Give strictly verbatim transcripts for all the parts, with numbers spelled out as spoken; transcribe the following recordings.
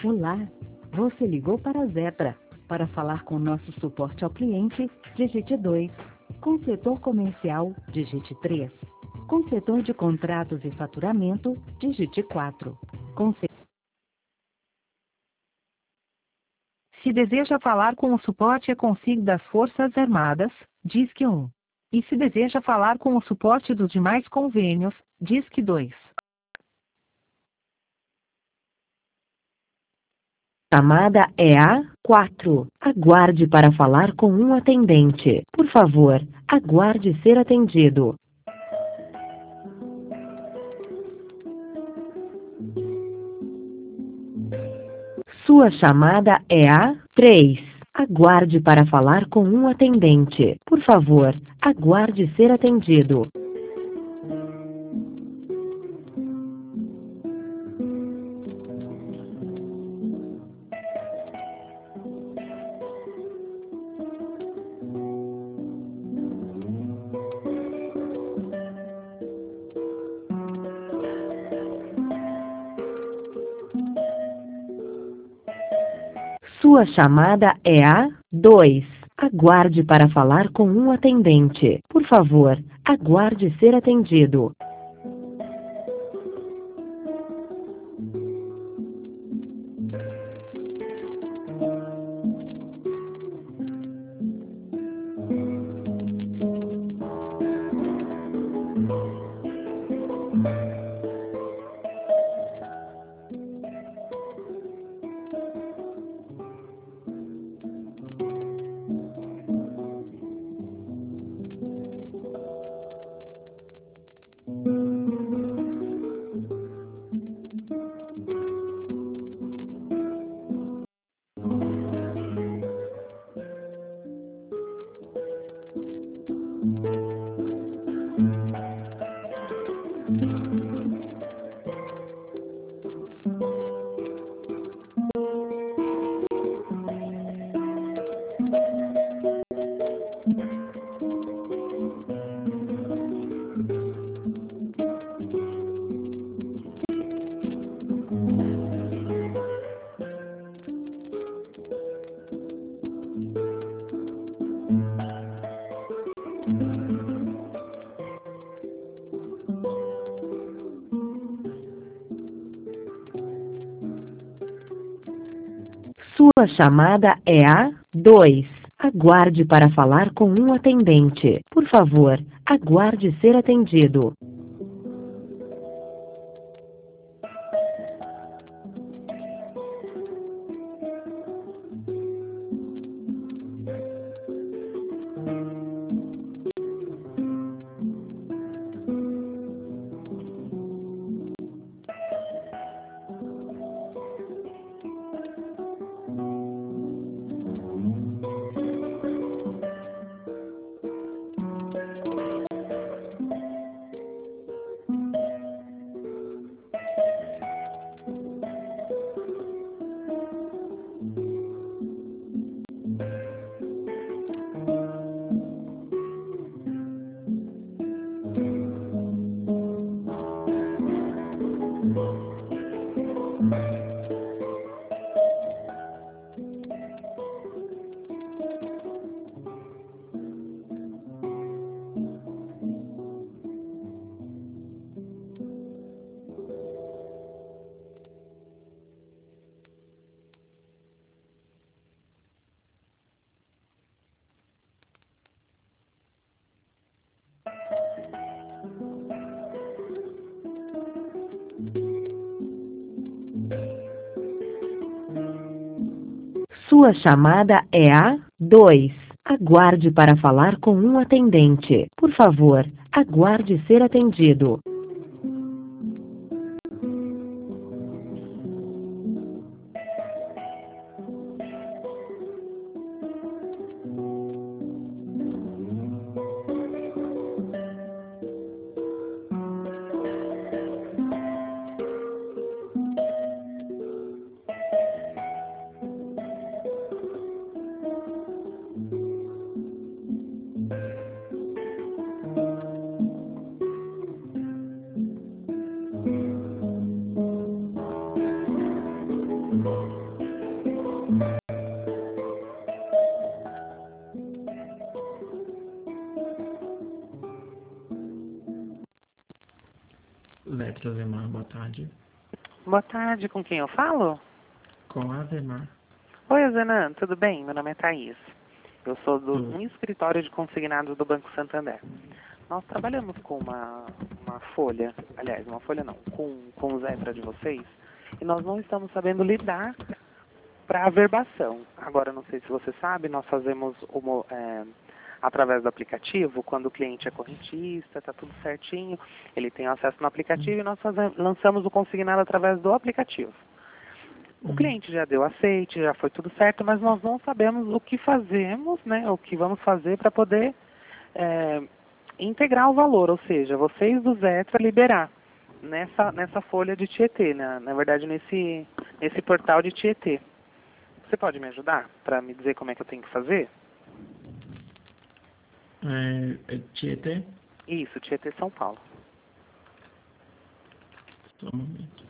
Olá, você ligou para a Zetra. Para falar com nosso suporte ao cliente, digite dois. Com o setor comercial, digite três. Com o setor de contratos e faturamento, digite quatro. Com se... Se deseja falar com o suporte e consigo das Forças Armadas, disque um. E se deseja falar com o suporte dos demais convênios, disque dois. Chamada é a quatro. Aguarde para falar com um atendente. Por favor, aguarde ser atendido. Sua chamada é a três. Aguarde para falar com um atendente. Por favor, aguarde ser atendido. Sua chamada é a dois. Aguarde para falar com um atendente. Por favor, aguarde ser atendido. Sua chamada é a dois. Aguarde para falar com um atendente. Por favor, aguarde ser atendido. Sua chamada é a dois. Aguarde para falar com um atendente. Por favor, aguarde ser atendido. tarde. Boa tarde, com quem eu falo? Com a Ademar. Oi, Zenan, tudo bem? Meu nome é Thaís. Eu sou do Tudo. um escritório de consignados do Banco Santander. Nós trabalhamos com uma, uma folha, aliás, uma folha não, com, com o Zetra de vocês, e nós não estamos sabendo lidar para a verbação. Agora, não sei se você sabe, nós fazemos uma, é, através do aplicativo, quando o cliente é correntista, está tudo certinho, ele tem acesso no aplicativo e nós fazemos, lançamos o consignado através do aplicativo. O cliente já deu aceite, já foi tudo certo, mas nós não sabemos o que fazemos, né, o que vamos fazer para poder é, integrar o valor, ou seja, vocês do Zetra liberar nessa, nessa folha de Tietê, né, na verdade nesse, nesse portal de Tietê. Você pode me ajudar para me dizer como é que eu tenho que fazer? É, é Tietê? Isso, Tietê São Paulo. Só um momento.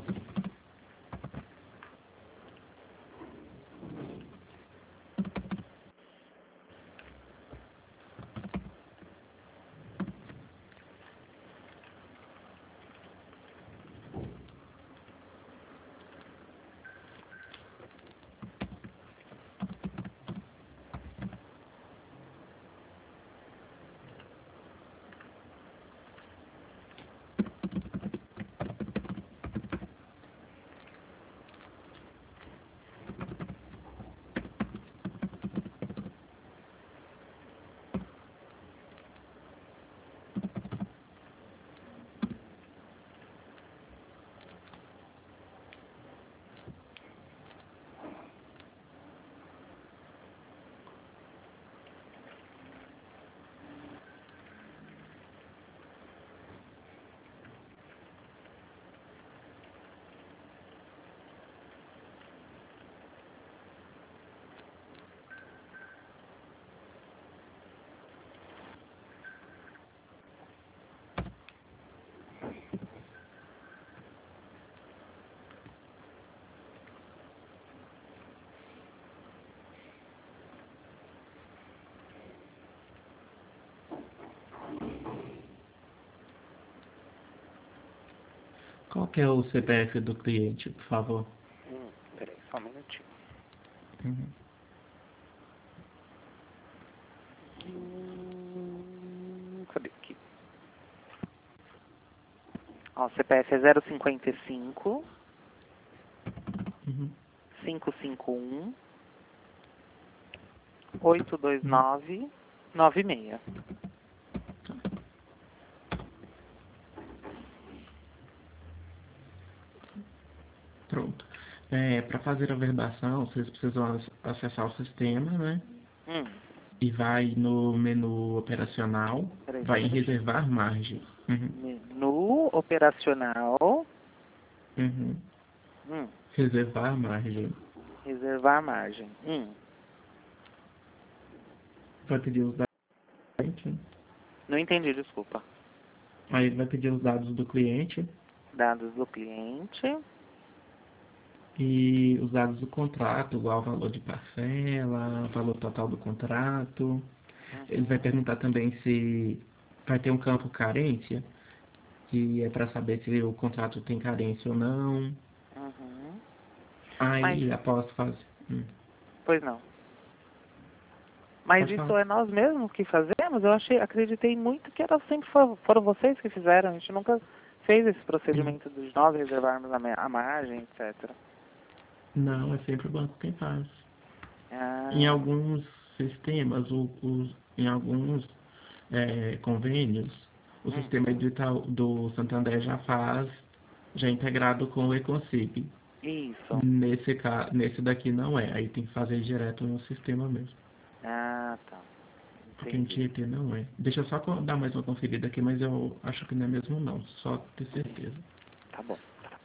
Qual que é o C P F do cliente, por favor? Hum, peraí, só um minutinho. Uhum. Hum, cadê aqui? Ó, o C P F é zero cinquenta e cinco, Uhum. cinco cinco um, oito dois nove, nove seis. Pronto. É, para fazer a verbação, vocês precisam ac- acessar o sistema, né? Hum, E vai no menu operacional, peraí, só vai um em minutinho. reservar margem. Uhum. Menu operacional, Uhum. hum, Reservar margem. reservar margem. Hum, Vai pedir os dados do cliente. não entendi, desculpa. Aí vai pedir os dados do cliente Dados do cliente. e os dados do contrato, igual o valor de parcela, valor total do contrato. Ele vai perguntar também se vai ter um campo carência, que é para saber se o contrato tem carência ou não. Uhum. Mas, Aí, após fazer... Hum, pois não. Mas pode falar. isso é nós mesmos que fazemos? Eu achei, acreditei muito que era sempre for, foram vocês que fizeram. A gente nunca fez esse procedimento de nós reservarmos a, ma- a margem, etcétera. Não, é sempre o banco quem faz. Em Ah, alguns sistemas, o, os, em alguns é, convênios, o hum, sistema digital do Santander já faz, já é integrado com o Econsig. isso. Nesse, ca- nesse daqui não é, aí tem que fazer direto no sistema mesmo. Ah, tá. Porque em Entendi. Tietê não é. Deixa eu só co- dar mais uma conferida aqui, mas eu acho que não é mesmo não, só ter certeza. Tá bom.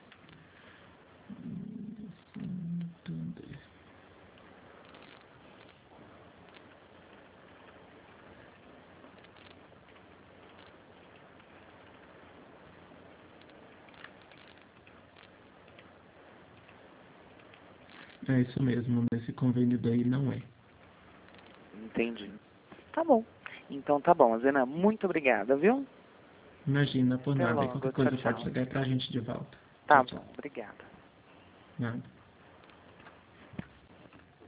É isso mesmo, nesse convênio daí não é. Entendi. Tá bom. Então tá bom, Zena. Muito obrigada, viu? Imagina, por Até nada. logo, Qualquer coisa tchau, pode tchau. ligar pra gente de volta. Tá Tchau, bom, obrigada. tchau. Nada.